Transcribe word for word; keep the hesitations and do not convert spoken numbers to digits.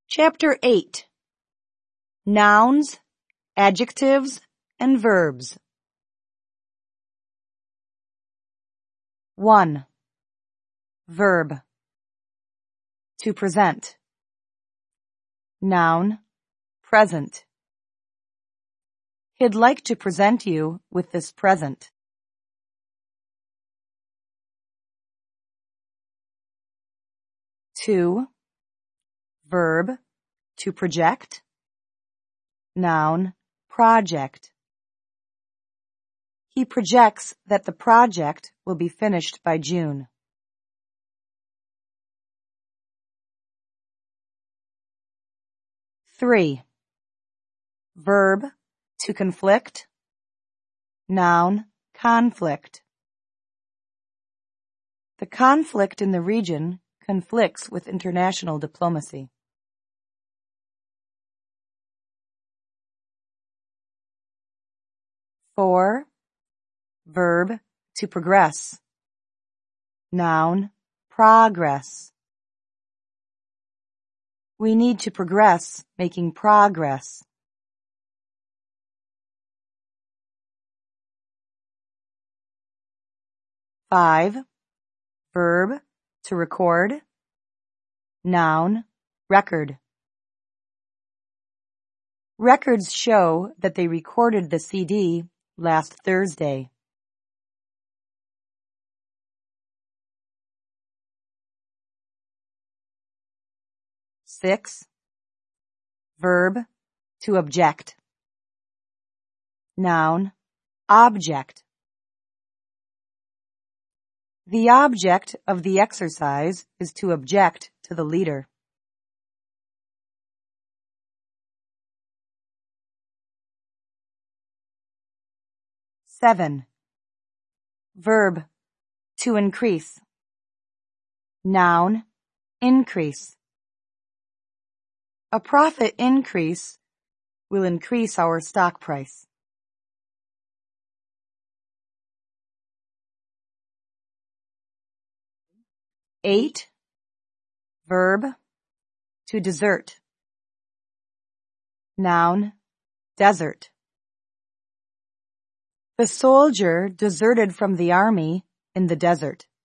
Chapter eight. Nouns, Adjectives, and Verbs. one. Verb. To present. Noun, present. He'd like to present you with this present. two. Verb, to project. Noun, project. He projects that the project will be finished by June. three. Verb, to conflict. Noun, conflict. The conflict in the region conflicts with international diplomacy. four. Verb, to progress. Noun, progress. We need to progress making progress. five. Verb, to record. Noun, record. Records show that they recorded the C D last Thursday. six. Verb, to object. Noun, object. The object of the exercise is to object to the leader. seven. Verb, to increase. Noun, increase. A profit increase will increase our stock price. eight. Verb, to desert. Noun, desert. The soldier deserted from the army in the desert.